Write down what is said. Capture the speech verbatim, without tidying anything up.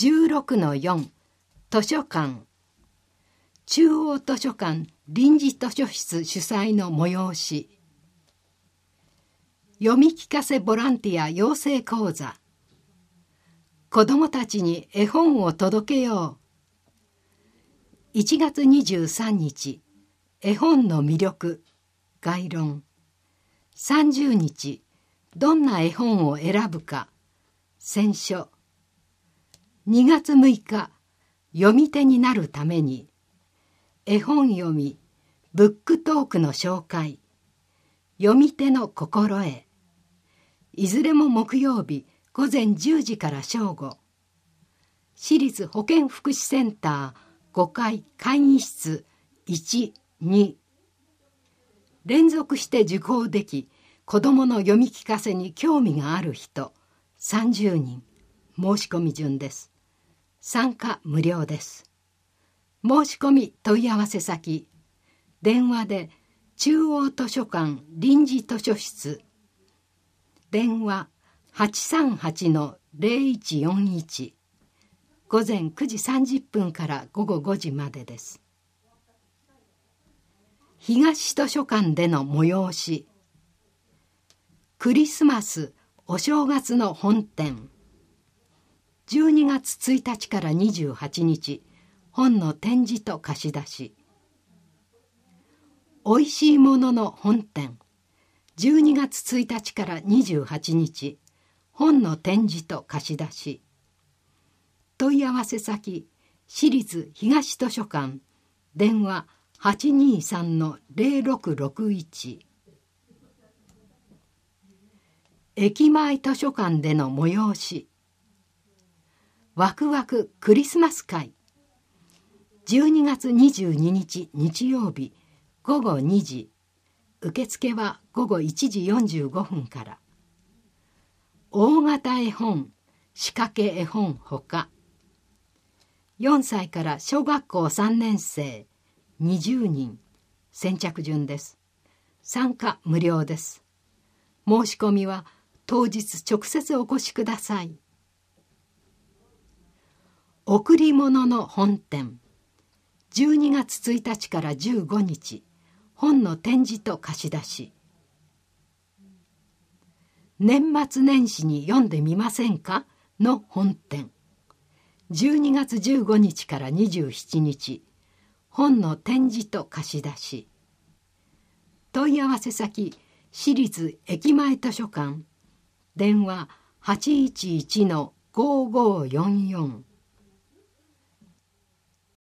じゅうろくのよん 図書館、中央図書館臨時図書室主催の催し、読み聞かせボランティア養成講座、子どもたちに絵本を届けよう。いちがつにじゅうさんにち、絵本の魅力、概論。さんじゅうにち、どんな絵本を選ぶか、選書。にがつむいか、読み手になるために、絵本読み、ブックトークの紹介、読み手の心得。いずれも木曜日午前じゅうじから正午。市立保健福祉センターごかい会議室いち、に。連続して受講でき、子どもの読み聞かせに興味がある人さんじゅうにん。申し込み順です。参加無料です。申し込み問い合わせ先、電話で中央図書館臨時図書室、電話 はちさんはちのゼロいちよんいち、午前くじさんじゅっぷんから午後ごじまでです。東図書館での催し、クリスマスお正月の本展、じゅうにがつついたちからにじゅうはちにち、本の展示と貸し出し。おいしいものの本展、じゅうにがつついたちからにじゅうはちにち、本の展示と貸し出し。問い合わせ先、市立東図書館、電話 はちにーさんのゼロろくろくいち。駅前図書館での催し、ワクワククリスマス会、じゅうにがつにじゅうににち日曜日ごごにじ、受付はごごいちじよんじゅうごふんから。大型絵本、仕掛け絵本ほか、よんさいから小学校さんねんせいにじゅうにん、先着順です。参加無料です。申し込みは当日直接お越しください。贈り物の本展、じゅうにがつついたちからじゅうごにち、本の展示と貸し出し。年末年始に読んでみませんかの本展、じゅうにがつじゅうごにちからにじゅうしちにち、本の展示と貸し出し。問い合わせ先、市立駅前図書館、電話 はちいちいちのごごよんよん。